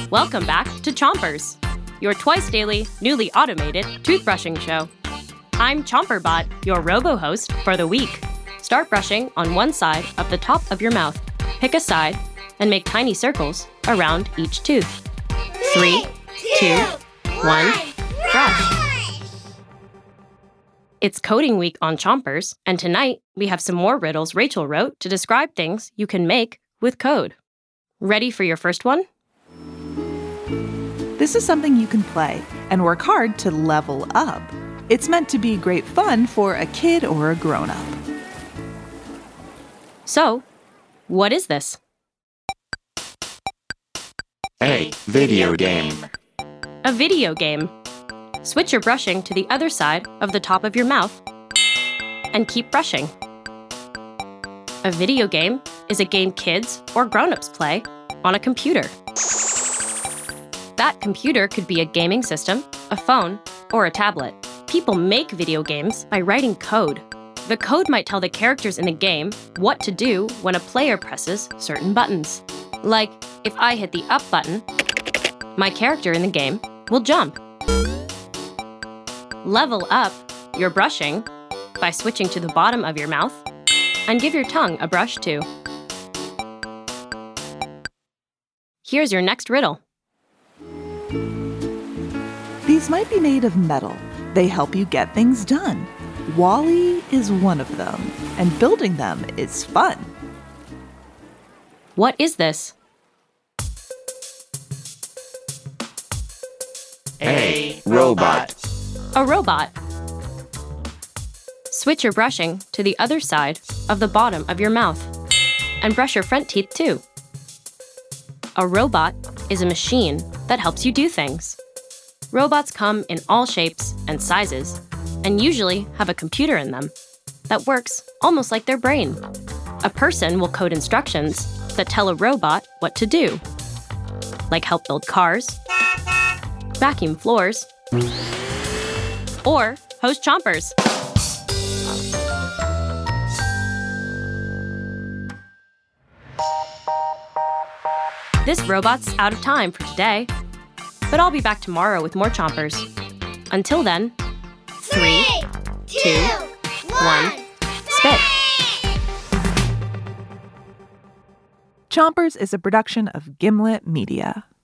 Welcome back to Chompers, your twice-daily, newly automated toothbrushing show. I'm ChomperBot, your robo-host for the week. Start brushing on one side of the top of your mouth. Pick a side and make tiny circles around each tooth. 3, 2, 1, brush. It's coding week on Chompers, and tonight we have some more riddles Rachel wrote to describe things you can make with code. Ready for your first one? This is something you can play and work hard to level up. It's meant to be great fun for a kid or a grown-up. So, what is this? A video game. A video game. Switch your brushing to the other side of the top of your mouth and keep brushing. A video game is a game kids or grown-ups play on a computer. That computer could be a gaming system, a phone, or a tablet. People make video games by writing code. The code might tell the characters in the game what to do when a player presses certain buttons. Like, if I hit the up button, my character in the game will jump. Level up your brushing by switching to the bottom of your mouth and give your tongue a brush too. Here's your next riddle. These might be made of metal. They help you get things done. WALL-E is one of them, and building them is fun. What is this? A robot. A robot. Switch your brushing to the other side of the bottom of your mouth and brush your front teeth too. A robot is a machine that helps you do things. Robots come in all shapes and sizes and usually have a computer in them that works almost like their brain. A person will code instructions that tell a robot what to do, like help build cars, vacuum floors, or host Chompers. This robot's out of time for today, but I'll be back tomorrow with more Chompers. Until then, 3, 2, 1, spit. Chompers is a production of Gimlet Media.